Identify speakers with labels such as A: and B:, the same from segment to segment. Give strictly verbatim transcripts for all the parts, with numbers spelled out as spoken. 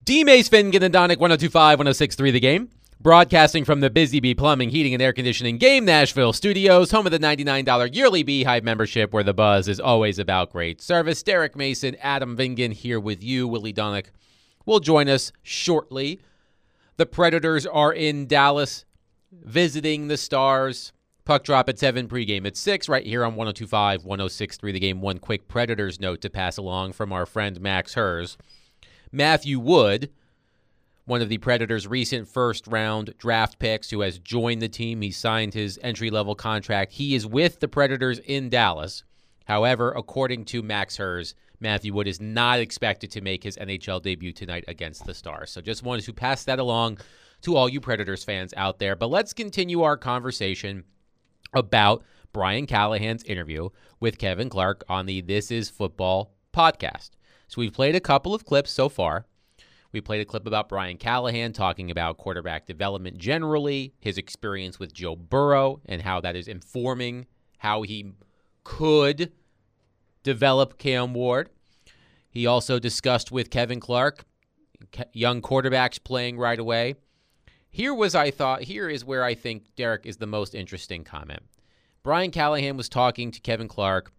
A: D-Mace, Finnegan, and Donick, one oh two point five, one oh six point three The Game. Broadcasting from the Busy Bee Plumbing, Heating, and Air Conditioning Game Nashville studios, home of the ninety-nine dollars yearly Beehive membership, where the buzz is always about great service. Derek Mason, Adam Vingan here with you. Willie Donick will join us shortly. The Predators are in Dallas visiting the Stars. Puck drop at seven, pregame at six, right here on one oh two point five, one oh six point three The Game. One quick Predators note to pass along from our friend Max Hers. Matthew Wood, one of the Predators' recent first-round draft picks who has joined the team. He signed his entry-level contract. He is with the Predators in Dallas. However, according to Max Hers, Matthew Wood is not expected to make his N H L debut tonight against the Stars. So just wanted to pass that along to all you Predators fans out there. But let's continue our conversation about Brian Callahan's interview with Kevin Clark on the This Is Football podcast. So we've played a couple of clips so far. We played a clip about Brian Callahan talking about quarterback development generally, his experience with Joe Burrow, and how that is informing how he could develop Cam Ward. He also discussed with Kevin Clark, young quarterbacks playing right away. Here was, I thought, here is where I think, Derek, is the most interesting comment. Brian Callahan was talking to Kevin Clark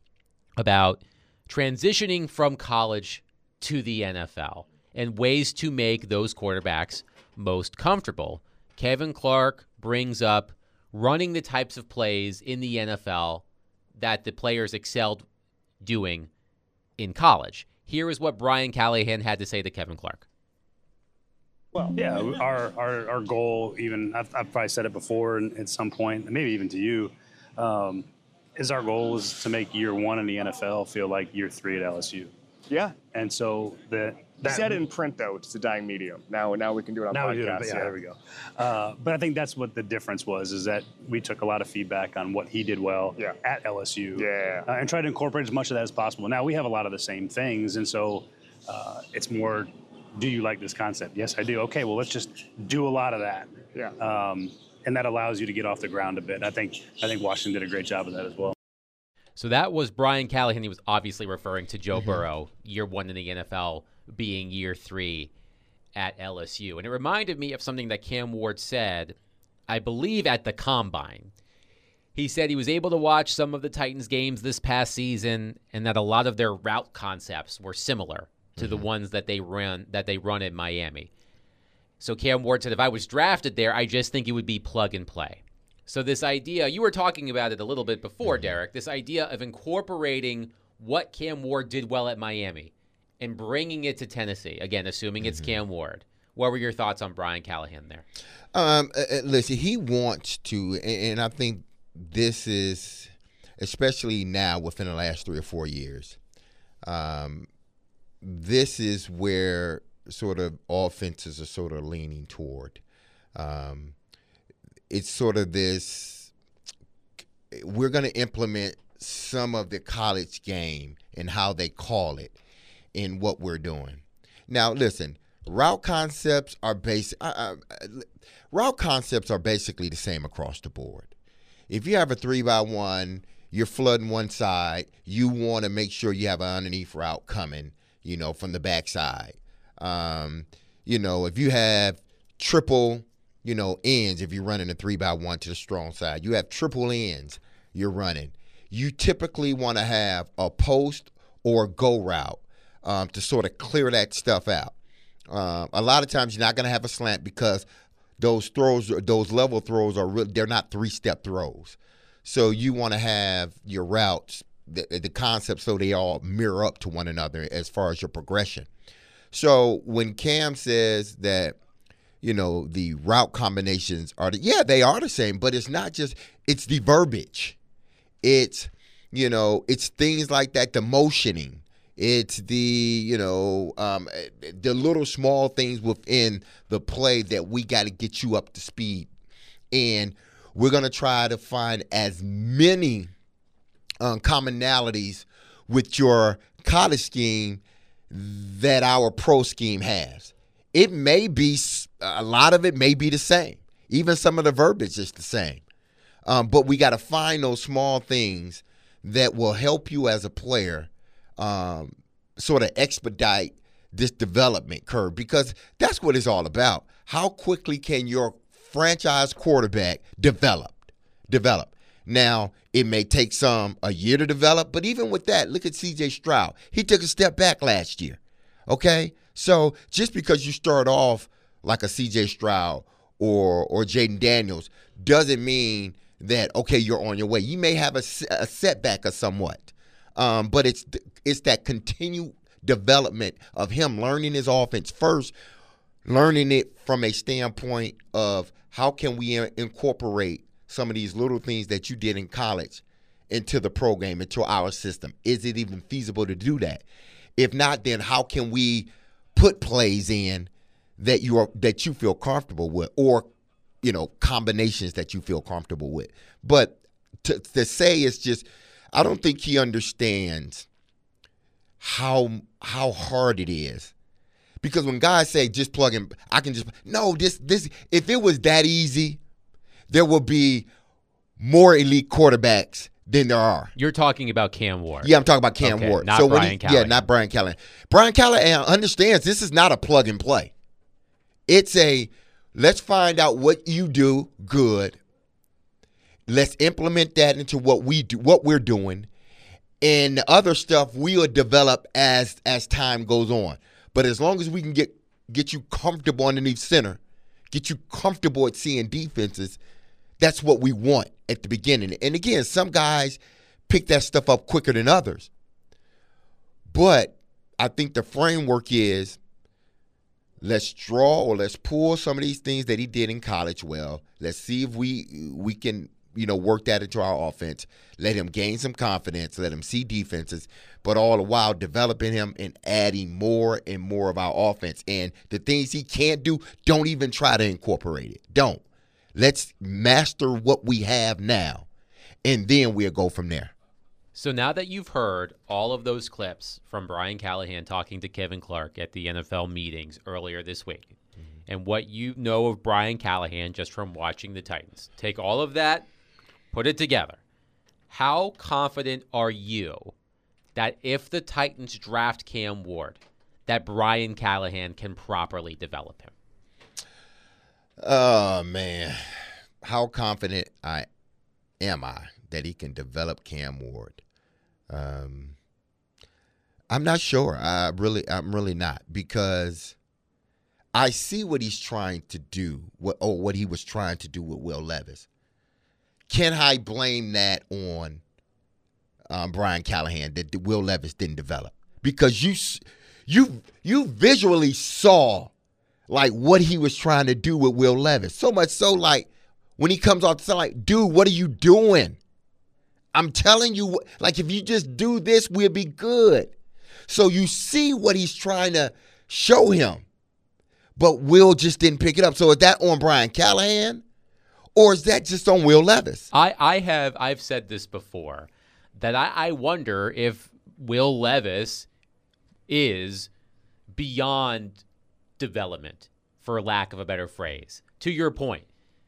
A: about transitioning from college to the N F L and ways to make those quarterbacks most comfortable. Kevin Clark brings up running the types of plays in the N F L that the players excelled doing in college. Here is what Brian Callahan had to say to Kevin Clark.
B: Well, yeah, our our, our goal, even, I've, I've probably said it before and at some point, maybe even to you, um, is our goal is to make year one in the N F L feel like year three at L S U.
C: Yeah.
B: And so the
C: You said it in print, though. It's a dying medium. Now now we can do it on
B: now
C: podcasts.
B: we do it, yeah,
C: yeah,
B: there we go. Uh, but I think that's what the difference was, is that we took a lot of feedback on what he did well
C: yeah.
B: at L S U.
C: Yeah.
B: Uh, and tried to incorporate as much of that as possible. Now, we have a lot of the same things, and so uh, it's more, do you like this concept? Yes, I do. Okay, well, let's just do a lot of that.
C: Yeah.
B: Um, and that allows you to get off the ground a bit. I think I think Washington did a great job of that as well.
A: So that was Brian Callahan. He was obviously referring to Joe
C: Mm-hmm.
A: Burrow, year one in the N F L, being year three at L S U. And it reminded me of something that Cam Ward said, I believe, at the Combine. He said he was able to watch some of the Titans games this past season and that a lot of their route concepts were similar to mm-hmm. the ones that they run that they run in Miami. So Cam Ward said, if I was drafted there, I just think it would be plug and play. So this idea, you were talking about it a little bit before, Derek, this idea of incorporating what Cam Ward did well at Miami and bringing it to Tennessee, again, assuming it's mm-hmm. Cam Ward. What were your thoughts on Brian Callahan there?
D: Um, uh, listen, he wants to, and, and I think this is, especially now within the last three or four years, um, this is where sort of offenses are sort of leaning toward. Um, it's sort of this, we're going to implement some of the college game and how they call it in what we're doing. Now, listen, route concepts are basic. Uh, uh, route concepts are basically the same across the board. If you have a three by one, you're flooding one side. You want to make sure you have an underneath route coming, you know, from the backside. Um, you know, if you have triple, you know, ends, if you're running a three by one to the strong side, you have triple ends you're running. You typically want to have a post or go route um, to sort of clear that stuff out. Uh, a lot of times you're not going to have a slant because those throws, those level throws are real, they're not three-step throws. So you want to have your routes, the, the concept, so they all mirror up to one another as far as your progression. So when Cam says that, you know, the route combinations are, the, yeah, they are the same, but it's not just, it's the verbiage. It's, you know, it's things like that, the motioning. It's the, you know, um, the little small things within the play that we got to get you up to speed. And we're going to try to find as many um, commonalities with your college scheme that our pro scheme has. It may be, a lot of it may be the same. Even some of the verbiage is the same. Um, but we got to find those small things that will help you as a player um, sort of expedite this development curve, because that's what it's all about. How quickly can your franchise quarterback develop? Develop. Now, it may take some a year to develop, but even with that, look at C J Stroud. He took a step back last year. Okay? So just because you start off like a C J Stroud or or Jaden Daniels doesn't mean that, okay, you're on your way. You may have a, a setback or somewhat, um, but it's it's that continued development of him learning his offense first, learning it from a standpoint of how can we incorporate some of these little things that you did in college into the program, into our system. Is it even feasible to do that? If not, then how can we put plays in that you are that you feel comfortable with, or you know, combinations that you feel comfortable with? But to, to say it's just, I don't think he understands how how hard it is. Because when guys say just plug in, I can just no this this if it was that easy, there will be more elite quarterbacks than there are.
A: You're talking about Cam Ward.
D: Yeah, I'm talking about Cam
A: okay,
D: Ward.
A: Not
D: so
A: Brian
D: when he,
A: Callahan.
D: Yeah, not Brian Callahan. Brian Callahan understands this is not a plug and play. It's a let's find out what you do good. Let's implement that into what we do, what we're doing, and the other stuff we'll develop as as time goes on. But as long as we can get get you comfortable underneath center, get you comfortable at seeing defenses, that's what we want at the beginning. And again, some guys pick that stuff up quicker than others. But I think the framework is let's draw or let's pull some of these things that he did in college well. Let's see if we we can, you know, work that into our offense. Let him gain some confidence. Let him see defenses, but all the while developing him and adding more and more of our offense. And the things he can't do, don't even try to incorporate it. Don't. Let's master what we have now, and then we'll go from there.
A: So now that you've heard all of those clips from Brian Callahan talking to Kevin Clark at the N F L meetings earlier this week, mm-hmm. and what you know of Brian Callahan just from watching the Titans, take all of that, put it together. How confident are you that if the Titans draft Cam Ward, that Brian Callahan can properly develop him?
D: Oh, man. How confident I am I that he can develop Cam Ward? Um, I'm not sure. I really, I'm really not, because I see what he's trying to do, what, or what he was trying to do with Will Levis. Can I blame that on um, Brian Callahan that Will Levis didn't develop? Because you, you, you visually saw like what he was trying to do with Will Levis. So much so, like when he comes off the side, like, dude, what are you doing? I'm telling you, like, if you just do this, we'll be good. So you see what he's trying to show him, but Will just didn't pick it up. So is that on Brian Callahan, or is that just on Will Levis?
A: I, I have I've said this before, that I, I wonder if Will Levis is beyond development, for lack of a better phrase. To your point,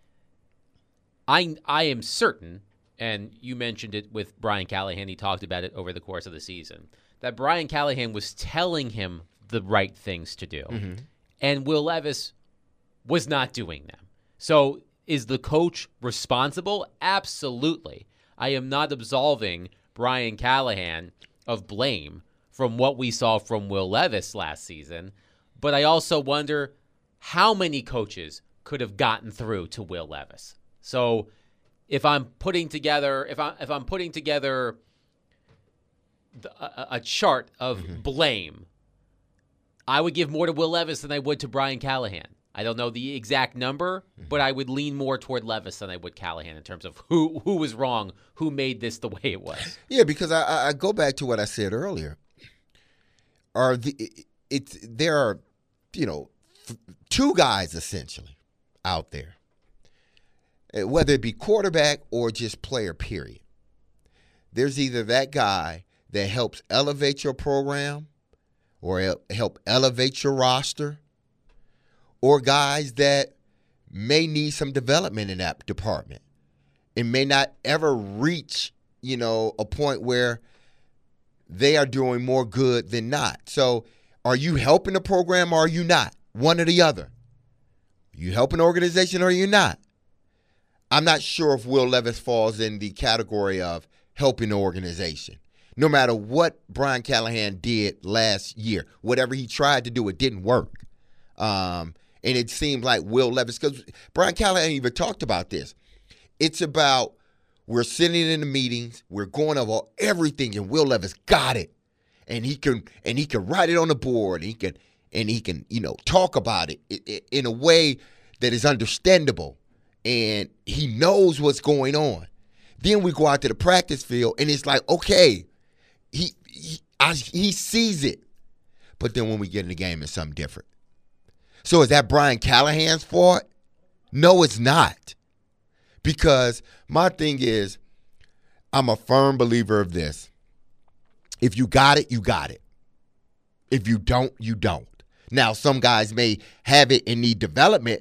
A: I I am certain, and you mentioned it with Brian Callahan, he talked about it over the course of the season, that Brian Callahan was telling him the right things to do, mm-hmm. and Will Levis was not doing them. So is the coach responsible? Absolutely. I am not absolving Brian Callahan of blame from what we saw from Will Levis last season, but I also wonder how many coaches could have gotten through to Will Levis. So if I'm putting together, if I if I'm putting together the, a, a chart of mm-hmm. blame, I would give more to Will Levis than I would to Brian Callahan. I don't know the exact number, mm-hmm. but I would lean more toward Levis than I would Callahan in terms of who who was wrong, who made this the way it was.
D: Yeah, because I, I go back to what I said earlier. Are the it's there are, you know, two guys essentially out there, whether it be quarterback or just player, period. There's either that guy that helps elevate your program or help elevate your roster, or guys that may need some development in that department and may not ever reach, you know, a point where they are doing more good than not. So Are you helping the program or are you not? One or the other. Are you helping the organization or are you not? I'm not sure if Will Levis falls in the category of helping the organization. No matter what Brian Callahan did last year, whatever he tried to do, it didn't work. Um, and it seemed like Will Levis, because Brian Callahan even talked about this. It's about we're sitting in the meetings, we're going over everything, and Will Levis got it. And he can and he can write it on the board. And he can and he can, you know, talk about it in a way that is understandable. And he knows what's going on. Then we go out to the practice field, and it's like, okay, he he, I, he sees it. But then when we get in the game, it's something different. So is that Brian Callahan's fault? No, it's not. Because my thing is, I'm a firm believer of this. If you got it, you got it. If you don't, you don't. Now, some guys may have it and need development,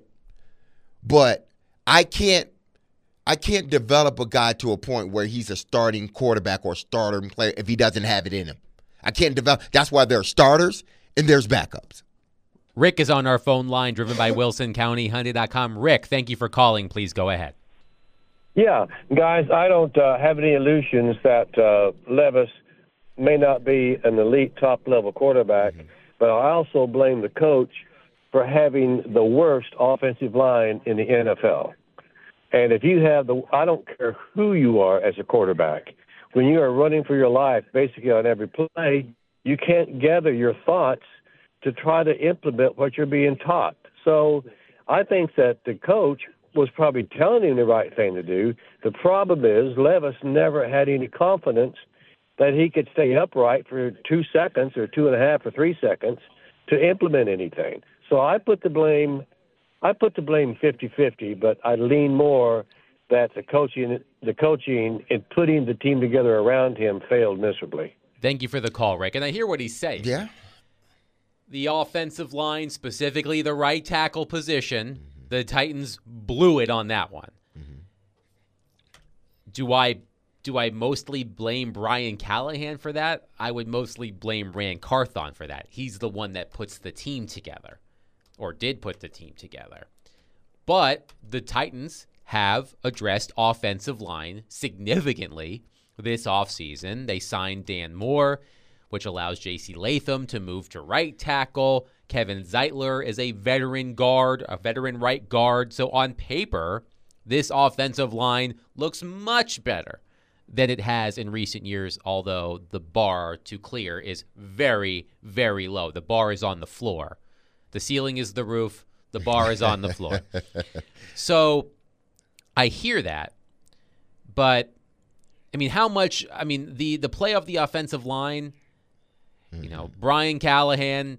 D: but I can't I can't develop a guy to a point where he's a starting quarterback or starting player if he doesn't have it in him. I can't develop. That's why there are starters and there's backups.
A: Rick is on our phone line, driven by Wilson County Hyundai dot com. Rick, thank you for calling. Please go ahead.
E: Yeah, guys, I don't uh, have any illusions that uh, Levis may not be an elite top-level quarterback, mm-hmm. but I also blame the coach for having the worst offensive line in the N F L. And if you have the – I don't care who you are as a quarterback. When you are running for your life basically on every play, you can't gather your thoughts to try to implement what you're being taught. So I think that the coach was probably telling him the right thing to do. The problem is Levis never had any confidence that he could stay upright for two seconds or two and a half or three seconds to implement anything. So I put the blame I put the blame fifty-fifty, but I lean more that the coaching the coaching and putting the team together around him failed miserably.
A: Thank you for the call, Rick. And I hear what he's saying.
D: Yeah.
A: The offensive line, specifically the right tackle position, mm-hmm. the Titans blew it on that one. Mm-hmm. Do I do I mostly blame Brian Callahan for that? I would mostly blame Ran Carthon for that. He's the one that puts the team together, or did put the team together. But the Titans have addressed offensive line significantly this offseason. They signed Dan Moore, which allows J C Latham to move to right tackle. Kevin Zeitler is a veteran guard, a veteran right guard. So on paper, this offensive line looks much better than it has in recent years, although the bar to clear is very, very low. The bar is on the floor. The ceiling is the roof. The bar is on the floor. So I hear that, but I mean, how much, I mean, the, the play of the offensive line, mm-hmm. you know, Brian Callahan,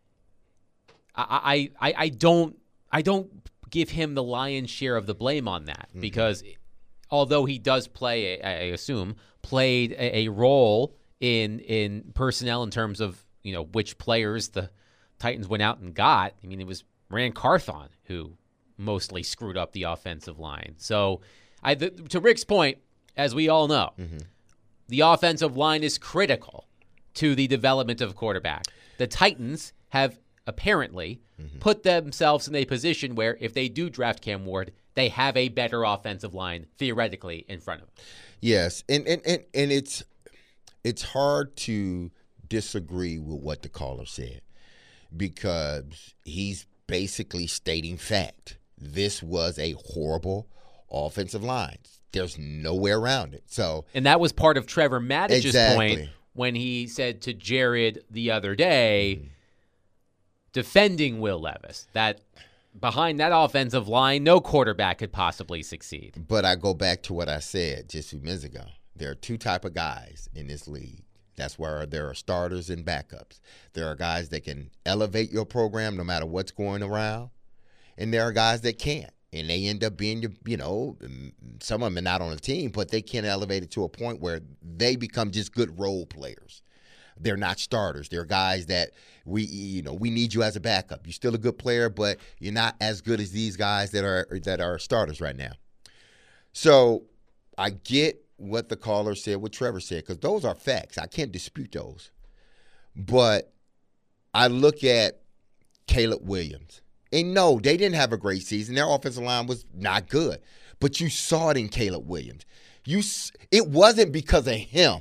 A: I, I, I don't, I don't give him the lion's share of the blame on that mm-hmm. because although he does play, I assume, played a, a role in, in personnel in terms of, you know, which players the Titans went out and got. I mean, it was Ran Carthon who mostly screwed up the offensive line. So, I the, to Rick's point, as we all know, mm-hmm. the offensive line is critical to the development of a quarterback. The Titans have apparently mm-hmm. put themselves in a position where if they do draft Cam Ward, they have a better offensive line theoretically in front of them.
D: Yes, and and, and, and it's it's hard to disagree with what the caller said because he's basically stating fact. This was a horrible offensive line. There's no way around it. So,
A: and that was part of Trevor Mattich's
D: exactly.
A: point when he said to Jared the other day, mm-hmm. defending Will Levis, that behind that offensive line, no quarterback could possibly succeed.
D: But I go back to what I said just a few minutes ago. There are two type of guys in this league. That's where there are starters and backups. There are guys that can elevate your program no matter what's going around, and there are guys that can't. And they end up being, you know, some of them are not on the team, but they can elevate it to a point where they become just good role players. They're not starters. They're guys that we, you know, we need you as a backup. You're still a good player, but you're not as good as these guys that are that are starters right now. So I get what the caller said, what Trevor said, because those are facts. I can't dispute those. But I look at Caleb Williams. And no, they didn't have a great season. Their offensive line was not good. But you saw it in Caleb Williams. You, it wasn't because of him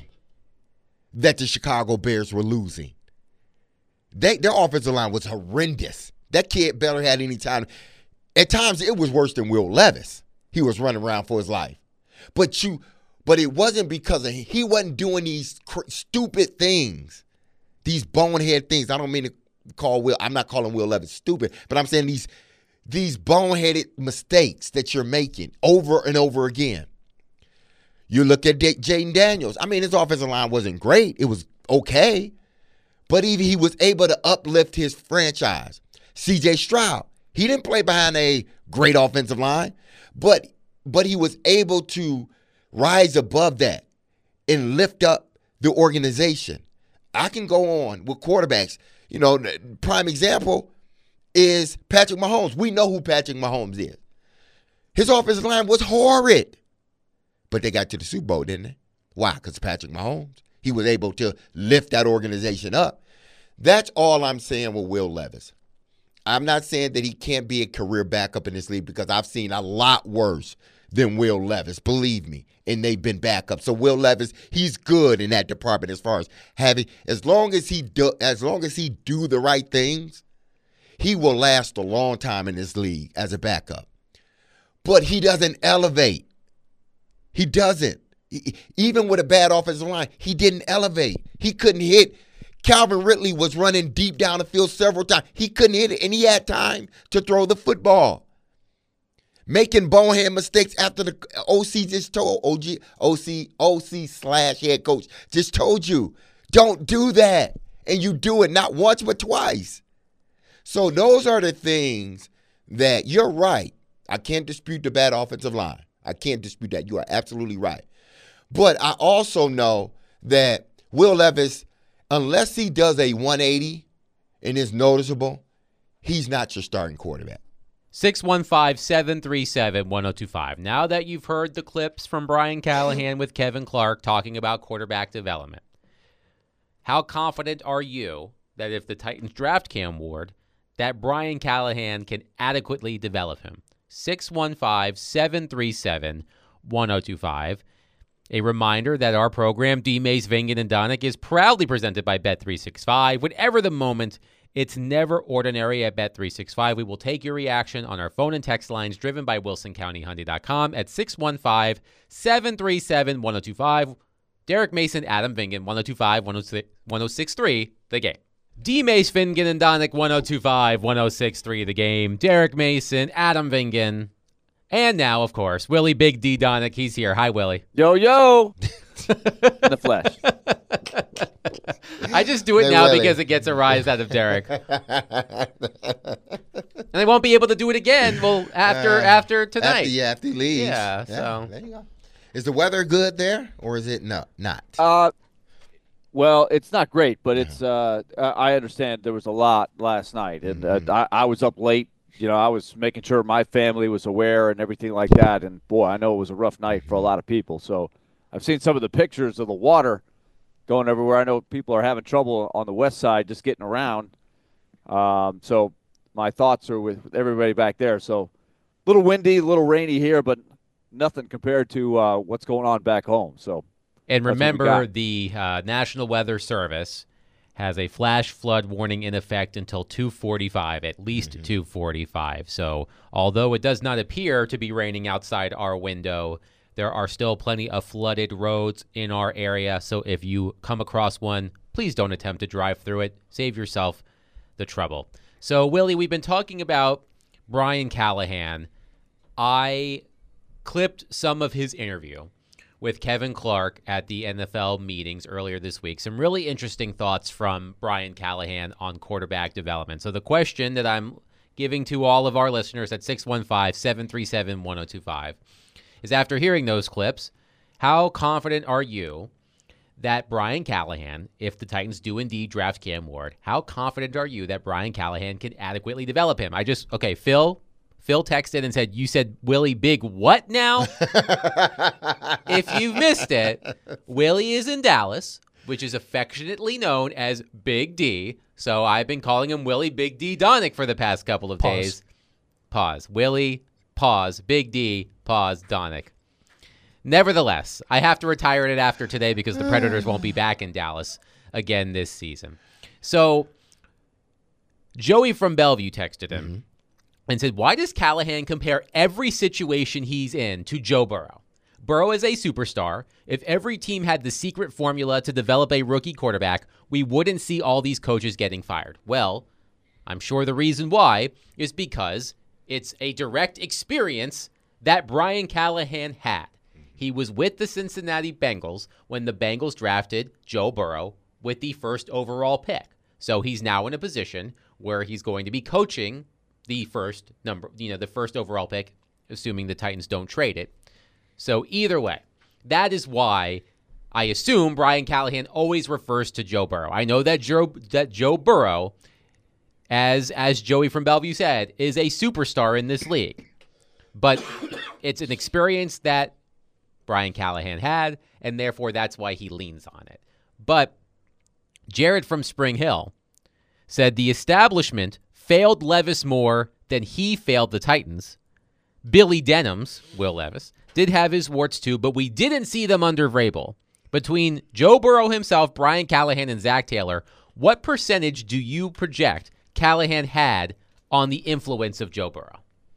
D: that the Chicago Bears were losing. They, their offensive line was horrendous. That kid barely had any time. At times, it was worse than Will Levis. He was running around for his life. But you, but it wasn't because of him. He wasn't doing these cr- stupid things, these bonehead things. I don't mean to call Will. I'm not calling Will Levis stupid, but I'm saying these these boneheaded mistakes that you're making over and over again. You look at D- Jaden Daniels. I mean, his offensive line wasn't great. It was okay. But even he was able to uplift his franchise. C J Stroud, he didn't play behind a great offensive line, but but he was able to rise above that and lift up the organization. I can go on with quarterbacks. You know, prime example is Patrick Mahomes. We know who Patrick Mahomes is. His offensive line was horrid, but they got to the Super Bowl, didn't they? Why? Because Patrick Mahomes. He was able to lift that organization up. That's all I'm saying with Will Levis. I'm not saying that he can't be a career backup in this league because I've seen a lot worse than Will Levis, believe me, and they've been backups. So Will Levis, he's good in that department as far as having, as long as he do, as long as he do the right things, he will last a long time in this league as a backup. But he doesn't elevate. He doesn't. He, even with a bad offensive line, he didn't elevate. He couldn't hit. Calvin Ridley was running deep down the field several times. He couldn't hit it, and he had time to throw the football. Making bonehead mistakes after the O C just told, O G, O C, O C slash head coach just told you, don't do that. And you do it not once but twice. So those are the things that you're right. I can't dispute the bad offensive line. I can't dispute that. You are absolutely right. But I also know that Will Levis, unless he does a one eighty and is noticeable, he's not your starting quarterback.
A: six one five, seven three seven, one oh two five. Now that you've heard the clips from Brian Callahan with Kevin Clark talking about quarterback development, how confident are you that if the Titans draft Cam Ward, that Brian Callahan can adequately develop him? six one five, seven three seven, one oh two five. A reminder that our program, D. Mays, Vingan, and Donick, is proudly presented by Bet three sixty-five. Whatever the moment, it's never ordinary at Bet three sixty-five. We will take your reaction on our phone and text lines driven by Wilson County Hyundai dot com at six one five, seven three seven, one oh two five. Derek Mason, Adam Vingan, one oh two five, one oh six three, the game. D. Mace, Vingan, and Donick, one oh two five, one oh six three, the game. Derek Mason, Adam Vingan. And now, of course, Willie Big D Donick. He's here. Hi, Willie.
F: Yo, yo. In the flesh.
A: I just do it
D: Hey,
A: now
D: Willie.
A: because it gets a rise out of Derek. And they won't be able to do it again, well, after
D: Uh,
A: after tonight.
D: After, yeah, after he leaves.
A: Yeah, so.
D: There you go. Is the weather good there, or is it no, not?
F: Uh, well, it's not great, but it's. Uh, I understand there was a lot last night, and uh, I, I was up late. You know, I was making sure my family was aware and everything like that. And boy, I know it was a rough night for a lot of people. So I've seen some of the pictures of the water going everywhere. I know people are having trouble on the west side just getting around. Um, so my thoughts are with everybody back there. So a little windy, a little rainy here, but nothing compared to uh, what's going on back home. So,
A: And
F: that's what we
A: remember,
F: got.
A: the uh, National Weather Service has a flash flood warning in effect until two forty-five, at least mm-hmm. two forty-five. So although it does not appear to be raining outside our window, there are still plenty of flooded roads in our area. So if you come across one, please don't attempt to drive through it. Save yourself the trouble. So, Willie, we've been talking about Brian Callahan. I clipped some of his interview with Kevin Clark at the N F L meetings earlier this week. Some really interesting thoughts from Brian Callahan on quarterback development. So the question that I'm giving to all of our listeners at six one five, seven three seven, one oh two five is, after hearing those clips, how confident are you that Brian Callahan, if the Titans do indeed draft Cam Ward, how confident are you that Brian Callahan can adequately develop him? I just, okay, Phil... Phil texted and said, you said Willie Big what now? If you missed it, Willie is in Dallas which is affectionately known as Big D. So I've been calling him Willie Big D Donick for the past couple of
G: Pause.
A: days. Pause. Willie, pause. Big D, pause. Donick. Nevertheless, I have to retire it after today because the Predators won't be back in Dallas again this season. So Joey from Bellevue texted him mm-hmm. and said, why does Callahan compare every situation he's in to Joe Burrow? Burrow is a superstar. If every team had the secret formula to develop a rookie quarterback, we wouldn't see all these coaches getting fired. Well, I'm sure the reason why is because it's a direct experience that Brian Callahan had. He was with the Cincinnati Bengals when the Bengals drafted Joe Burrow with the first overall pick. So he's now in a position where he's going to be coaching the first number, you know, the first overall pick, assuming the Titans don't trade it. So either way, that is why I assume Brian Callahan always refers to Joe Burrow. I know that Joe that Joe Burrow, as as Joey from Bellevue said, is a superstar in this league. But it's an experience that Brian Callahan had, and therefore that's why he leans on it. But Jared from Spring Hill said the establishment failed Levis more than he failed the Titans. Billy Denhams, Will Levis, did have his warts too, but we didn't see them under Vrabel. Between Joe Burrow himself, Brian Callahan, and Zach Taylor, what percentage do you project Callahan had on the influence of Joe Burrow?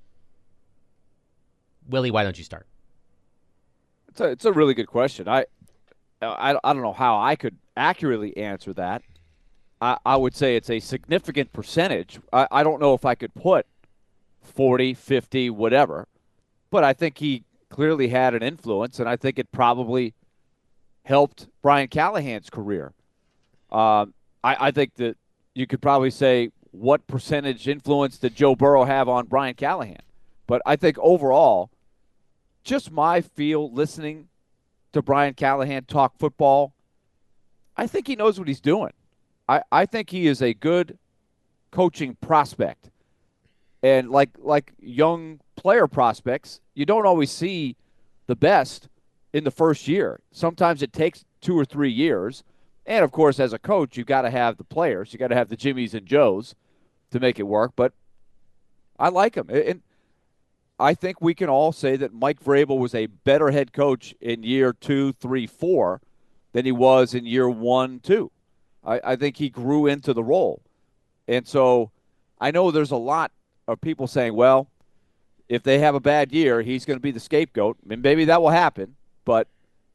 A: Willie, why don't you start?
F: It's a, it's a really good question. I, I, I don't know how I could accurately answer that. I, I would say it's a significant percentage. I, I don't know if I could put forty, fifty, whatever, but I think he clearly had an influence, and I think it probably helped Brian Callahan's career. Um, I, I think that you could probably say what percentage influence did Joe Burrow have on Brian Callahan? But I think overall, just my feel listening to Brian Callahan talk football, I think he knows what he's doing. I, I think he is a good coaching prospect. And like like young player prospects, you don't always see the best in the first year. Sometimes it takes two or three years. And, of course, as a coach, you've got to have the players. You've got to have the Jimmies and Joes to make it work. But I like him. And I think we can all say that Mike Vrabel was a better head coach in year two, three, four than he was in year one, two. I, I think he grew into the role. And so I know there's a lot of people saying, well, if they have a bad year, he's going to be the scapegoat. And maybe that will happen. But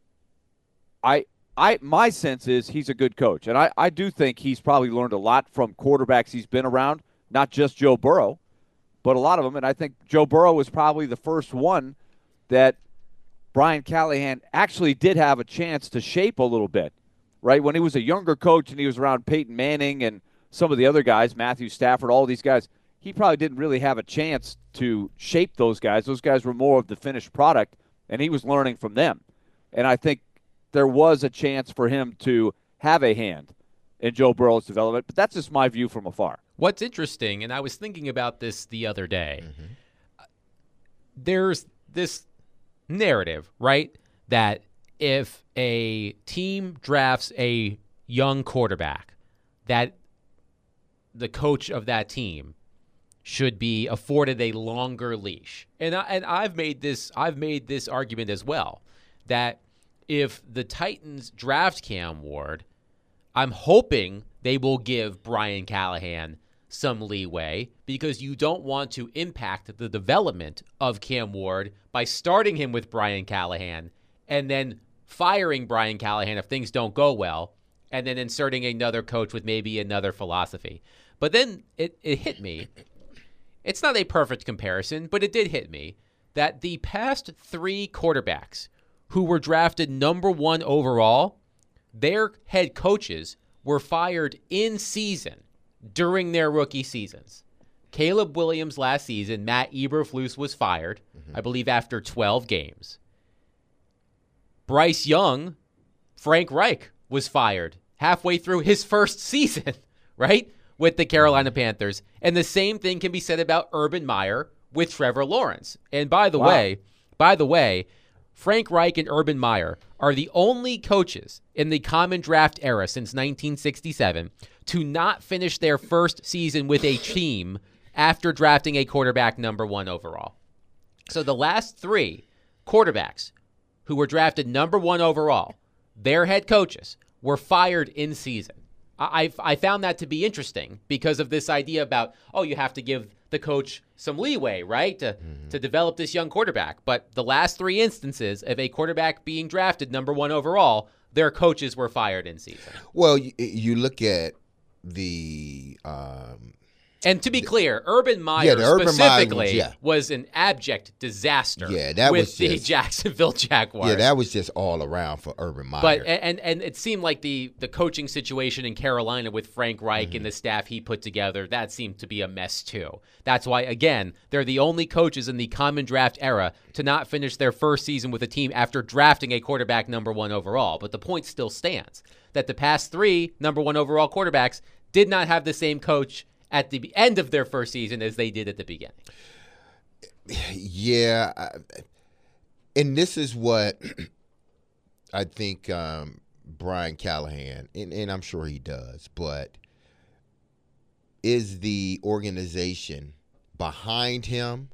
F: I, I, my sense is he's a good coach. And I, I do think he's probably learned a lot from quarterbacks he's been around, not just Joe Burrow, but a lot of them. And I think Joe Burrow was probably the first one that Brian Callahan actually did have a chance to shape a little bit, right? When he was a younger coach and he was around Peyton Manning and some of the other guys, Matthew Stafford, all these guys, he probably didn't really have a chance to shape those guys. Those guys were more of the finished product, and he was learning from them. And I think there was a chance for him to have a hand in Joe Burrow's development, but that's just my view from afar.
A: What's interesting, and I was thinking about this the other day, mm-hmm. there's this narrative, right, that if a team drafts a young quarterback, that the coach of that team should be afforded a longer leash. And I, and I've made this I've made this argument as well, that if the Titans draft Cam Ward, I'm hoping they will give Brian Callahan some leeway, because you don't want to impact the development of Cam Ward by starting him with Brian Callahan and then firing Brian Callahan if things don't go well, and then inserting another coach with maybe another philosophy. But then it, it hit me. It's not a perfect comparison, but it did hit me that the past three quarterbacks who were drafted number one overall, their head coaches were fired in season during their rookie seasons. Caleb Williams last season, Matt Eberflus was fired, mm-hmm. I believe after twelve games. Bryce Young, Frank Reich was fired halfway through his first season, right, with the Carolina Panthers. And the same thing can be said about Urban Meyer with Trevor Lawrence. And by the
F: wow.
A: way, by the way, Frank Reich and Urban Meyer are the only coaches in the common draft era since nineteen sixty-seven to not finish their first season with a team after drafting a quarterback number one overall. So the last three quarterbacks who were drafted number one overall, their head coaches were fired in season. I I found that to be interesting because of this idea about, oh, you have to give the coach some leeway, right, to, mm-hmm. to develop this young quarterback. But the last three instances of a quarterback being drafted number one overall, their coaches were fired in season.
D: Well, you, you look at the um,
A: And to be clear, Urban Meyer
D: yeah, the Urban
A: specifically
D: Meyer was, yeah.
A: was an abject disaster
D: yeah, that
A: with
D: was
A: the
D: just,
A: Jacksonville Jaguars.
D: Yeah, that was just all around for Urban Meyer.
A: But and and it seemed like the the coaching situation in Carolina with Frank Reich
D: mm-hmm.
A: and the staff he put together, that seemed to be a mess too. That's why, again, they're the only coaches in the common draft era to not finish their first season with a team after drafting a quarterback number one overall. But the point still stands that the past three number one overall quarterbacks did not have the same coach at the end of their first season as they did at the beginning.
D: Yeah. I, and this is what I think um, Brian Callahan, and, and I'm sure he does, but is the organization behind him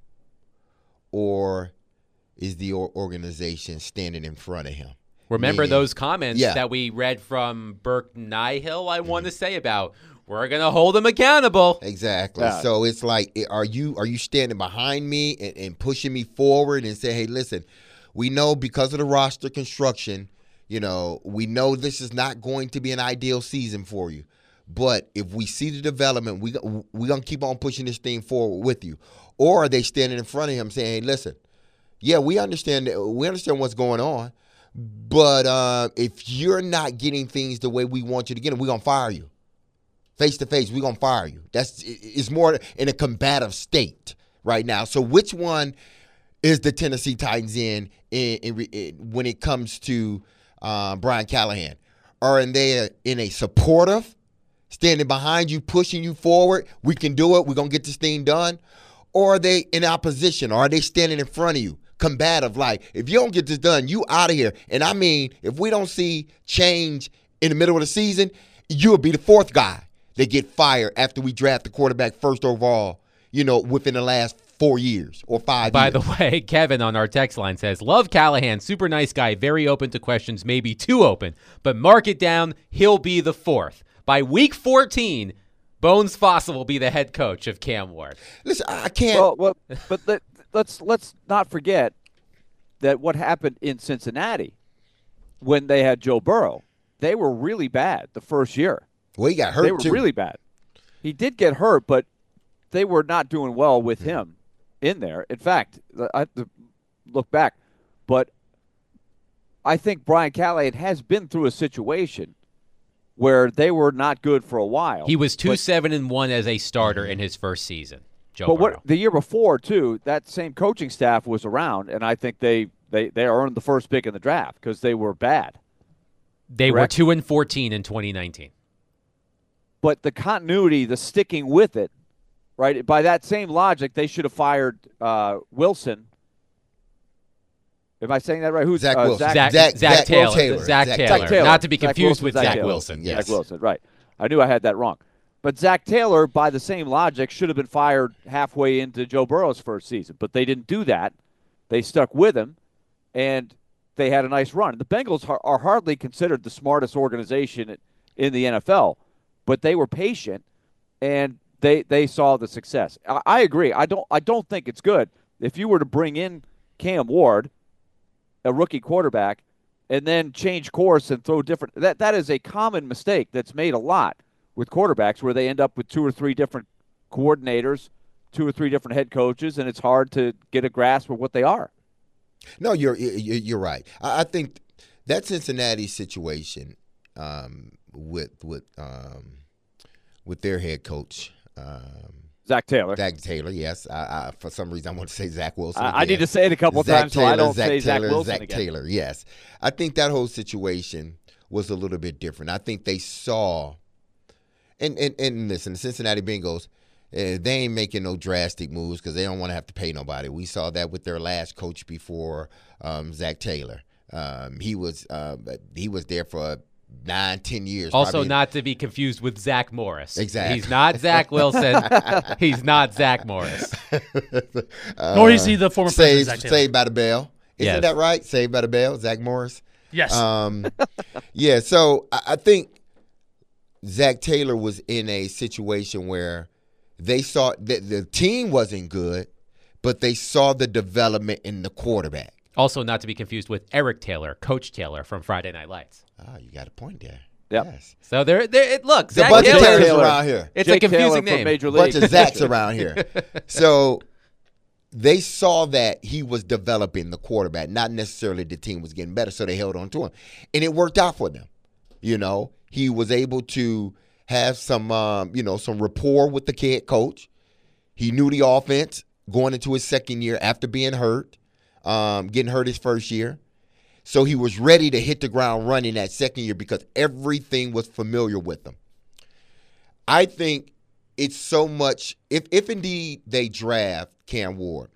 D: or is the organization standing in front of him?
A: Remember
D: Meaning,
A: those comments
D: yeah.
A: that we read from Burke Nihill, I mm-hmm. want to say, about we're going to hold them accountable.
D: Exactly.
F: Yeah.
D: So it's like, are you are you standing behind me and, and pushing me forward and say, hey, listen, we know because of the roster construction, you know, we know this is not going to be an ideal season for you. But if we see the development, we we're going to keep on pushing this thing forward with you. Or are they standing in front of him saying, hey, listen, yeah, we understand we understand what's going on, but uh, if you're not getting things the way we want you to get them, we're going to fire you. Face to face, we're going to fire you. That's it's more in a combative state right now. So which one is the Tennessee Titans in, in, in, in when it comes to uh, Brian Callahan? Are they in a supportive, standing behind you, pushing you forward, we can do it, we're going to get this thing done? Or are they in opposition? Or are they standing in front of you, combative, like, if you don't get this done, you out of here? And I mean, if we don't see change in the middle of the season, you'll be the fourth guy that get fired after we draft the quarterback first overall, you know, within the last four years or five
A: By
D: years.
A: the way, Kevin on our text line says, love Callahan, super nice guy, very open to questions, maybe too open, but mark it down, he'll be the fourth. By week fourteen, Bones Fossil will be the head coach of Cam Ward.
D: Listen, I can't.
F: Well, well but let, let's let's not forget that what happened in Cincinnati when they had Joe Burrow, they were really bad the first year.
D: Well, he got hurt,
F: They were
D: too.
F: really bad. He did get hurt, but they were not doing well with
D: Mm-hmm.
F: him in there. In fact, I have to look back, but I think Brian Callahan has been through a situation where they were not good for a while.
A: He was two
F: but,
A: seven and one as a starter in his first season. Joe
F: But
A: Burrow.
F: what the year before too, that same coaching staff was around, and I think they they, they earned the first pick in the draft because they were bad.
A: They
F: Correct?
A: were two and fourteen in twenty nineteen.
F: But the continuity, the sticking with it, right? By that same logic, they should have fired uh, Wilson. Am I saying that right? Who's
D: Zach
F: uh,
D: Wilson.
A: Zach,
D: Zach-
A: Zach,
D: Zach
A: Taylor.
D: Taylor.
A: Zach,
D: Zach
A: Taylor.
F: Taylor.
A: Not to be
F: Zach
A: confused
F: Wilson,
A: with
F: Zach
A: Zach,
F: Taylor.
A: Wilson.
D: Yes.
F: Zach Wilson, right. I knew I had that wrong. But Zach Taylor, by the same logic, should have been fired halfway into Joe Burrow's first season. But they didn't do that. They stuck with him, and they had a nice run. The Bengals are, are hardly considered the smartest organization in the N F L, but they were patient, and they they saw the success. I, I agree. I don't I don't think it's good if you were to bring in Cam Ward, a rookie quarterback, and then change course and throw different. That that is a common mistake that's made a lot with quarterbacks, where they end up with two or three different coordinators, two or three different head coaches, and it's hard to get a grasp of what they are.
D: No, you're you're, you're right. I, I think that Cincinnati situation um, with with um, with their head coach. Um,
F: Zach Taylor.
D: Zach Taylor, yes. I, I, for some reason, I want to say Zach Wilson.
F: I, I need to say it a couple
D: Zach
F: times
D: Taylor,
F: so I don't
D: Zach
F: say Zach
D: Taylor,
F: Wilson
D: Zach
F: again.
D: Taylor, yes. I think that whole situation was a little bit different. I think they saw, and and, and listen, the Cincinnati Bengals, Uh, they ain't making no drastic moves because they don't want to have to pay nobody. We saw that with their last coach before um, Zach Taylor. Um, he was uh, he was there for nine, ten years.
A: Also,
D: probably.
A: not to be confused with Zach Morris.
D: Exactly.
A: He's not Zach Wilson. He's not Zach Morris.
D: uh,
G: Nor is he the former
D: saved,
G: president, Zach Taylor.
D: Saved by the Bell. Isn't
A: Yes.
D: that right? Saved by the Bell, Zach Morris.
G: Yes.
D: Um, yeah, so I, I think Zach Taylor was in a situation where they saw that the team wasn't good, but they saw the development in the quarterback.
A: Also, not to be confused with Eric Taylor, Coach Taylor from Friday Night Lights.
D: Oh, you got a point there.
F: Yep.
D: Yes.
A: So there, there. It, look,
D: There's a
A: Zach
D: bunch
A: Taylor.
D: of Taylors
F: Taylor.
D: around here.
A: It's
F: Jake
A: a confusing
F: Taylor
A: name.
F: From Major
D: A
F: League.
D: bunch of Zachs around here. So they saw that he was developing the quarterback, not necessarily the team was getting better, so they held on to him. And it worked out for them. You know, he was able to have some, um, you know, some rapport with the kid coach. He knew the offense going into his second year after being hurt, um, getting hurt his first year. So he was ready to hit the ground running that second year because everything was familiar with him. I think it's so much, if, if indeed they draft Cam Ward,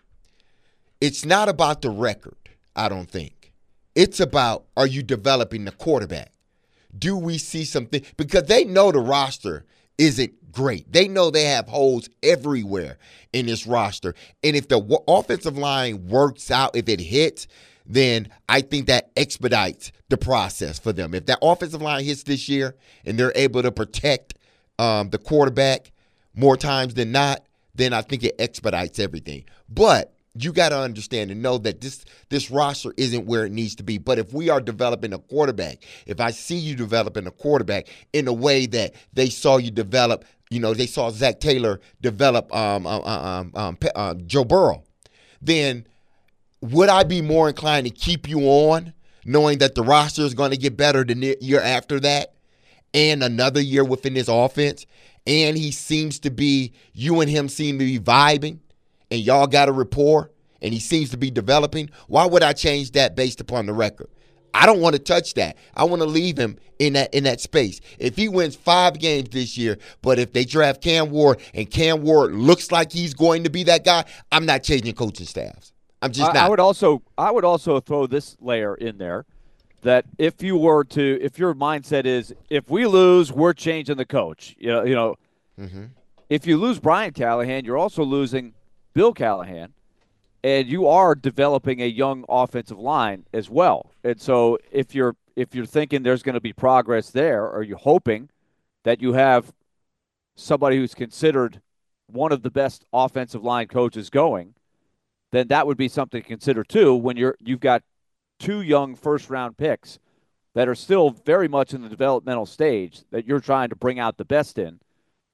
D: it's not about the record, I don't think. It's about, are you developing the quarterback? Do we see something? Because they know the roster isn't great. They know they have holes everywhere in this roster. And if the w- offensive line works out, if it hits, then I think that expedites the process for them. If that offensive line hits this year and they're able to protect um, the quarterback more times than not, then I think it expedites everything. But you got to understand and know that this this roster isn't where it needs to be. But if we are developing a quarterback, if I see you developing a quarterback in a way that they saw you develop, you know, they saw Zach Taylor develop um, um, um, um, uh, Joe Burrow, then would I be more inclined to keep you on knowing that the roster is going to get better the year after that and another year within this offense? And he seems to be, you and him seem to be vibing. And y'all got a rapport, and he seems to be developing, why would I change that based upon the record? I don't want to touch that. I want to leave him in that in that space. If he wins five games this year, but if they draft Cam Ward and Cam Ward looks like he's going to be that guy, I'm not changing coaching staffs. I'm just
F: I,
D: not.
F: I would also I would also throw this layer in there that if you were to if your mindset is if we lose, we're changing the coach. You know, you know,
D: mm-hmm.
F: If you lose Brian Callahan, you're also losing Bill Callahan, and you are developing a young offensive line as well. And so if you're if you're thinking there's going to be progress there, or you're hoping that you have somebody who's considered one of the best offensive line coaches going, then that would be something to consider too when you're you've got two young first round picks that are still very much in the developmental stage that you're trying to bring out the best in.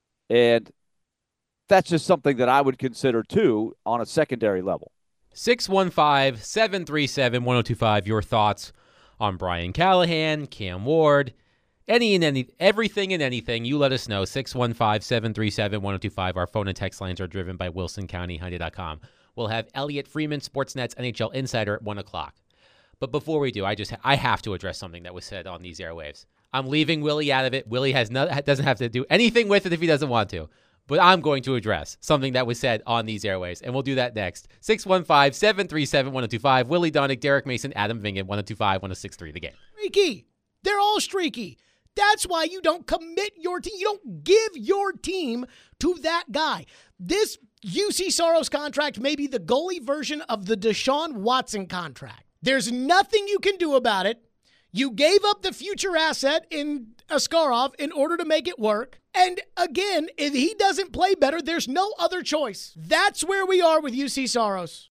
F: And that's just something that I would consider, too, on a secondary level.
A: six one five, seven three seven, one oh two five, your thoughts on Brian Callahan, Cam Ward, any and any, everything and anything. You let us know. six one five, seven three seven, one oh two five. Our phone and text lines are driven by Wilson County Hyundai dot com. We'll have Elliot Freeman, Sportsnet's N H L Insider at one o'clock. But before we do, I just I have to address something that was said on these airwaves. I'm leaving Willie out of it. Willie has no, doesn't have to do anything with it if he doesn't want to. But I'm going to address something that was said on these airways, and we'll do that next. six one five, seven three seven, one oh two five. Willie Donick, Derek Mason, Adam Vingan, one oh two five, one oh six three, the game.
G: Streaky. They're all streaky. That's why you don't commit your team. You don't give your team to that guy. This U C Soros contract may be the goalie version of the Deshaun Watson contract. There's nothing you can do about it. You gave up the future asset in Askarov in order to make it work. And again, if he doesn't play better, there's no other choice. That's where we are with U C Soros.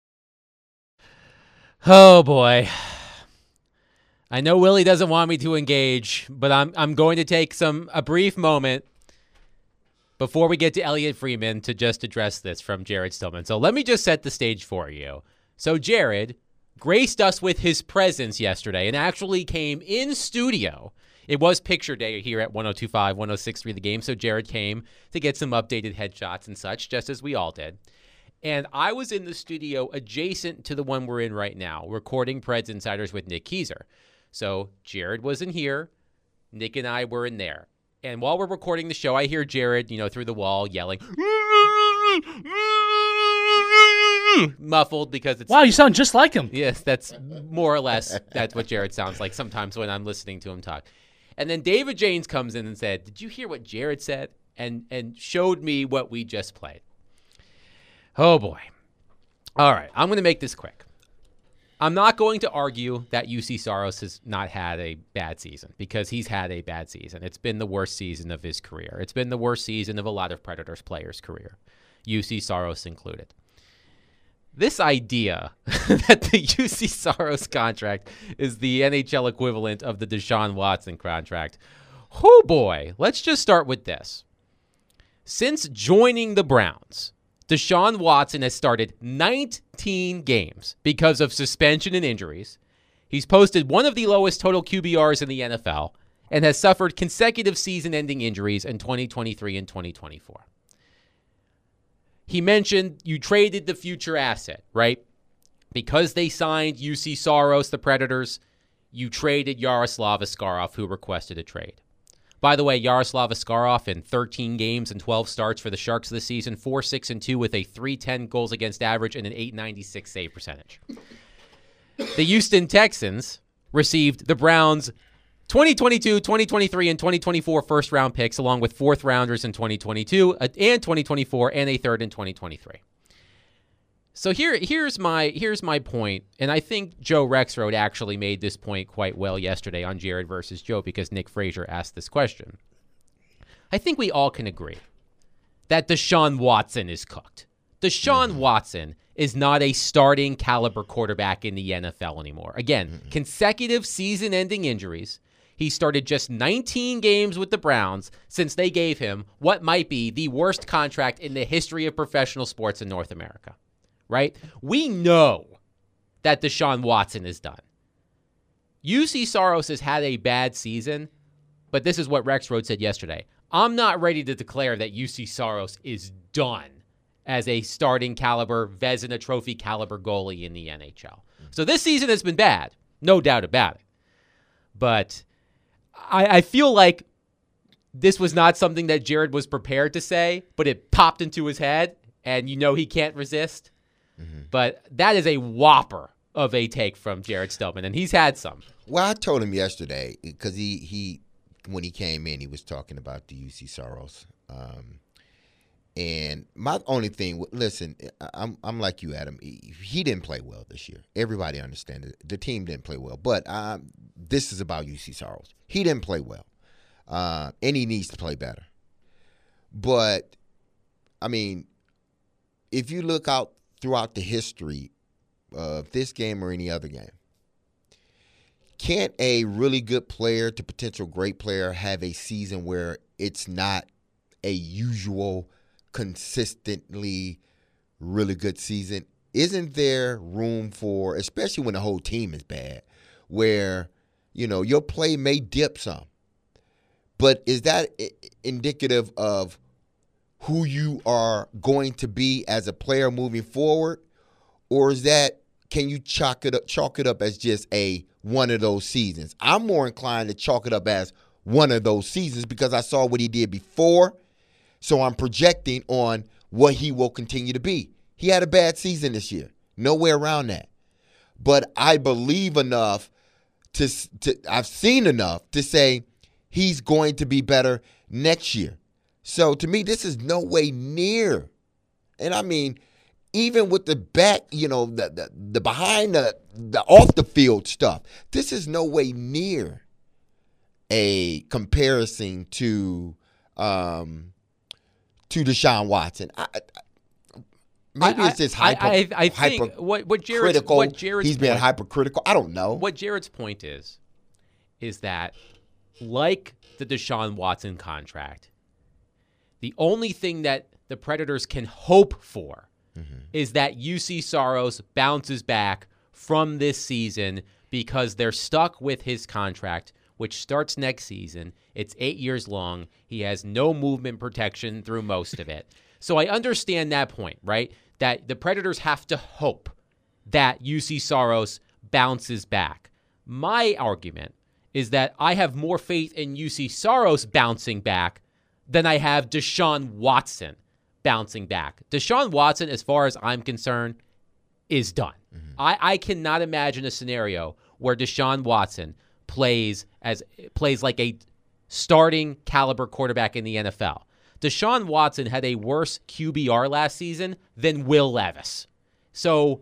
A: Oh, boy. I know Willie doesn't want me to engage, but I'm I'm going to take some a brief moment before we get to Elliot Freeman to just address this from Jared Stillman. So let me just set the stage for you. So Jared graced us with his presence yesterday and actually came in studio. It was picture day here at one oh two five, one oh six three the game, so Jared came to get some updated headshots and such, just as we all did. And I was in the studio adjacent to the one we're in right now, recording Preds Insiders with Nick Keyser. So Jared was in here, Nick and I were in there. And while we're recording the show, I hear Jared, you know, through the wall yelling, muffled because it's
H: wow, you sound just like him.
A: Yes, that's more or less that's what Jared sounds like sometimes when I'm listening to him talk. And then David James comes in and said, "Did you hear what Jared said?" and and showed me what we just played. Oh boy. All right, I'm going to make this quick. I'm not going to argue that U C Saros has not had a bad season because he's had a bad season. It's been the worst season of his career. It's been the worst season of a lot of Predators players' career, U C Saros included. This idea that the U C Saros contract is the N H L equivalent of the Deshaun Watson contract. Oh boy, let's just start with this. Since joining the Browns, Deshaun Watson has started nineteen games because of suspension and injuries. He's posted one of the lowest total Q B Rs in the N F L and has suffered consecutive season-ending injuries in twenty twenty-three and twenty twenty-four. He mentioned you traded the future asset, right? Because they signed U C Saros, the Predators, you traded Yaroslav Askarov, who requested a trade. By the way, Yaroslav Askarov in thirteen games and twelve starts for the Sharks this season, four six and two with a three ten goals against average and an eight ninety-six save percentage. The Houston Texans received the Browns' twenty twenty-two, twenty twenty-three, and twenty twenty-four first-round picks, along with fourth-rounders in twenty twenty-two and twenty twenty-four, and a third in twenty twenty-three. So here, here's my here's my point, and I think Joe Rexrode actually made this point quite well yesterday on Jared versus Joe because Nick Frazier asked this question. I think we all can agree that Deshaun Watson is cooked. Deshaun mm-hmm. Watson is not a starting caliber quarterback in the N F L anymore. Again, mm-hmm. consecutive season-ending injuries. He started just nineteen games with the Browns since they gave him what might be the worst contract in the history of professional sports in North America. Right? We know that Deshaun Watson is done. U C Saros has had a bad season, but this is what Rexrode said yesterday. I'm not ready to declare that U C Saros is done as a starting caliber, Vezina Trophy caliber goalie in the N H L. So this season has been bad, no doubt about it. But I, I feel like this was not something that Jared was prepared to say, but it popped into his head, and you know he can't resist. Mm-hmm. But that is a whopper of a take from Jared Stillman, and he's had some.
D: Well, I told him yesterday because he, he when he came in, he was talking about the U C Saros. Um, and my only thing, listen, I'm I'm like you, Adam. He, he didn't play well this year. Everybody understands it. The team didn't play well. But um, this is about U C Saros. He didn't play well, uh, and he needs to play better. But, I mean, if you look out throughout the history of this game or any other game, can't a really good player to potential great player have a season where it's not a usual, consistently really good season? Isn't there room for, especially when the whole team is bad, where, you know, your play may dip some? But is that indicative of who you are going to be as a player moving forward? Or is that, can you chalk it up, chalk it up as just a one of those seasons? I'm more inclined to chalk it up as one of those seasons because I saw what he did before. So I'm projecting on what he will continue to be. He had a bad season this year. No way around that. But I believe enough to, to I've seen enough to say he's going to be better next year. So to me, this is no way near. And I mean, even with the back, you know, the the, the behind the, the off the field stuff, this is no way near a comparison to um, to Deshaun Watson. I, I, maybe
A: I,
D: it's just hyper.
A: I, I, I think what what Jared's, what Jared's
D: he's been
A: point,
D: hypercritical. I don't know.
A: What Jared's point is, is that like the Deshaun Watson contract, the only thing that the Predators can hope for mm-hmm. is that U C Saros bounces back from this season because they're stuck with his contract, which starts next season. It's eight years long. He has no movement protection through most of it. So I understand that point, right? That the Predators have to hope that U C Saros bounces back. My argument is that I have more faith in U C Saros bouncing back than I have Deshaun Watson bouncing back. Deshaun Watson, as far as I'm concerned, is done. Mm-hmm. I, I cannot imagine a scenario where Deshaun Watson plays as plays like a starting caliber quarterback in the N F L. Deshaun Watson had a worse Q B R last season than Will Levis. So,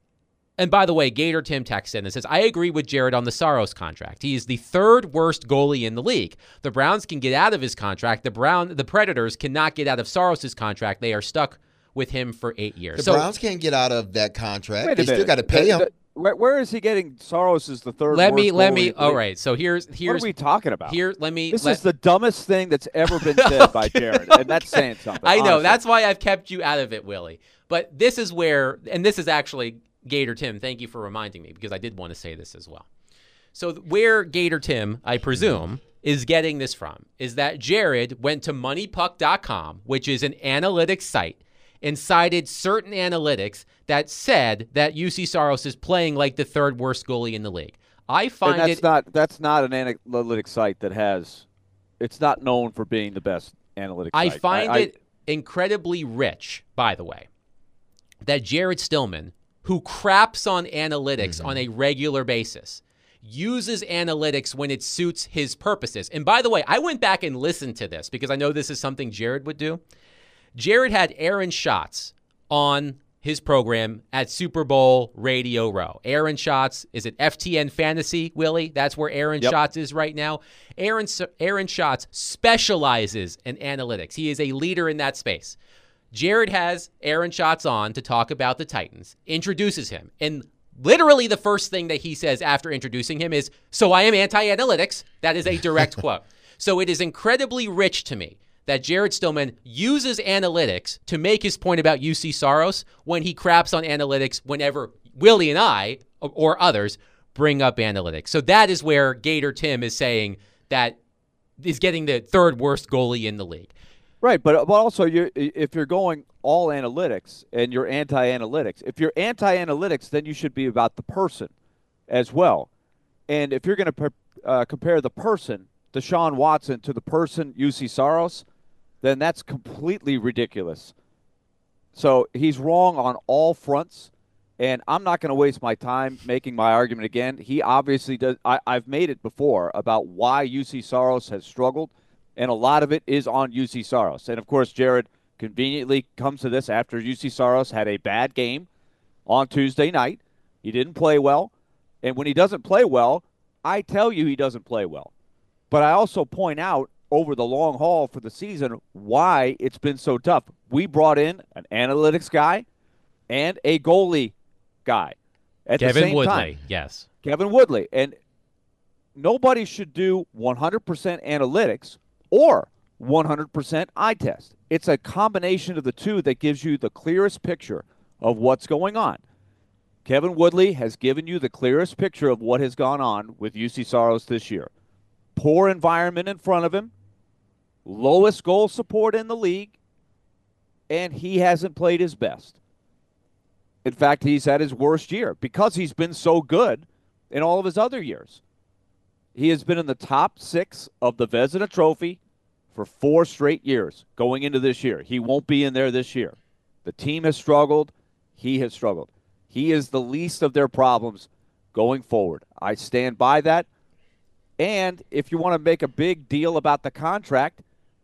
A: and by the way, Gator Tim texts in and says, I agree with Jared on the Saros contract. He is the third worst goalie in the league. The Browns can get out of his contract. The Brown, the Predators cannot get out of Saros' contract. They are stuck with him for eight years.
D: The
A: so,
D: Browns can't get out of that contract.
F: Wait a
D: They still
F: minute.
D: got to pay
F: The-
D: him.
F: the- where, where is he getting Saros is the third
A: let
F: worst
A: me, let
F: goalie
A: me,
F: in the
A: all
F: league?
A: right. So here's, here's,
F: What are we talking about?
A: Here, let me,
F: This
A: let,
F: is the dumbest thing that's ever been said by Jared, and that's saying something.
A: I know.
F: honestly.
A: That's why I've kept you out of it, Willie. But this is where, and this is actually Gator Tim. Thank you for reminding me because I did want to say this as well. So where Gator Tim, I presume, is getting this from is that Jared went to money puck dot com, which is an analytics site, and cited certain analytics that said that U C Saros is playing like the third worst goalie in the league. I find
F: and that's
A: it
F: not that's not an analytics site that has. It's not known for being the best analytics.
A: I
F: site.
A: find
F: I,
A: it incredibly rich, by the way, that Jared Stillman, who craps on analytics
D: Mm-hmm.
A: on a regular basis, uses analytics when it suits his purposes. And by the way, I went back and listened to this because I know this is something Jared would do. Jared had Aaron Schatz on his program at Super Bowl Radio Row. Aaron Schatz is at F T N Fantasy, Willie. That's where Aaron
F: Yep.
A: Schatz is right now. Aaron Aaron Schatz specializes in analytics. He is a leader in that space. Jared has Aaron Schatz on to talk about the Titans, introduces him, and literally the first thing that he says after introducing him is, so I am anti-analytics. That is a direct quote. So it is incredibly rich to me that Jared Stillman uses analytics to make his point about U C Saros when he craps on analytics whenever Willie and I or, or others bring up analytics. So that is where Gator Tim is saying that is getting the third worst goalie in the league.
F: Right, but but also you if you're going all analytics and you're anti-analytics, if you're anti-analytics, then you should be about the person as well. And if you're going to uh, compare the person, Deshaun Watson, to the person U C Saros, then that's completely ridiculous. So he's wrong on all fronts, and I'm not going to waste my time making my argument again. He obviously does. I, I've made it before about why U C Saros has struggled. And a lot of it is on U C Saros. And, of course, Jared conveniently comes to this after U C Saros had a bad game on Tuesday night. He didn't play well. And when he doesn't play well, I tell you he doesn't play well. But I also point out over the long haul for the season why it's been so tough. We brought in an analytics guy and a goalie guy at
A: Kevin
F: the same
A: Woodley,
F: time.
A: yes.
F: Kevin Woodley. And nobody should do one hundred percent analytics or one hundred percent eye test. It's a combination of the two that gives you the clearest picture of what's going on. Kevin Woodley has given you the clearest picture of what has gone on with U C Saros this year. Poor environment in front of him, lowest goal support in the league, and he hasn't played his best. In fact, he's had his worst year because he's been so good in all of his other years. He has been in the top six of the Vezina Trophy for four straight years going into this year. He won't be in there this year. The team has struggled. He has struggled. He is the least of their problems going forward. I stand by that. And if you want to make a big deal about the contract,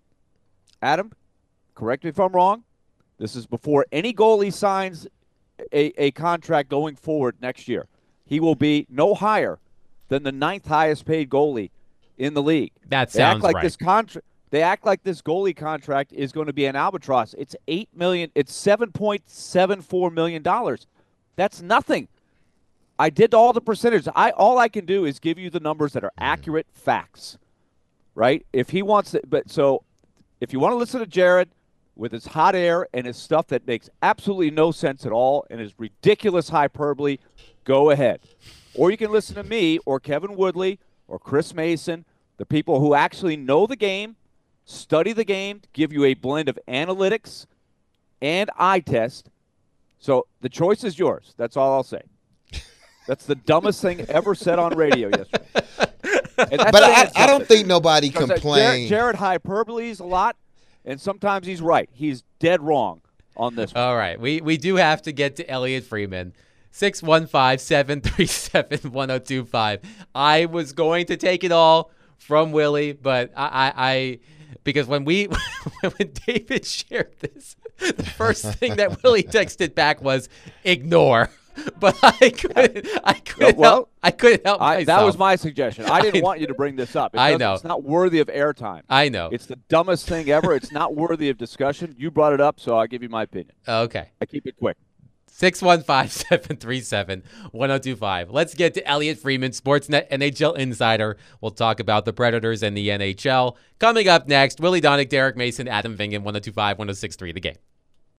F: Adam, correct me if I'm wrong, this is before any goalie signs a, a contract going forward next year. He will be no higher than the ninth highest paid goalie in the league.
A: That
F: They act
A: sounds
F: like
A: right.
F: this contract. They act like this goalie contract is going to be an albatross. It's eight million. It's seven point seven four million dollars. That's nothing. I did all the percentages. I all I can do is give you the numbers that are accurate facts, right? If he wants to, but so if you want to listen to Jared with his hot air and his stuff that makes absolutely no sense at all and his ridiculous hyperbole, go ahead. Or you can listen to me or Kevin Woodley or Chris Mason, the people who actually know the game, study the game, give you a blend of analytics and eye test. So the choice is yours. That's all I'll say. That's the dumbest thing ever said on radio yesterday. And that's
D: But I,
F: saying
D: I don't
F: something.
D: think nobody
F: Because, uh,
D: complained.
F: Jared, Jared hyperboles a lot, and sometimes he's right. He's dead wrong on this one.
A: All right. We, we do have to get to Elliot Freeman. six one five, seven three seven, one oh two five. I was going to take it all from Willie, but I, I, I because when we when David shared this, the first thing that Willie texted back was ignore. But I couldn't. I couldn't
F: well,
A: help. I couldn't help
F: I,
A: myself.
F: that was my suggestion. I didn't
A: I,
F: want you to bring this up. It
A: I know
F: it's not worthy of airtime.
A: I know
F: it's the dumbest thing ever. It's not worthy of discussion. You brought it up, so I'll give you my opinion.
A: Okay.
F: I keep it quick.
A: six one five, seven three seven, one oh two five. Let's get to Elliot Freeman, Sportsnet N H L insider. We'll talk about the Predators and the N H L. Coming up next, Willie Donick, Derek Mason, Adam Vingan, one oh two five, one oh six three, The Game.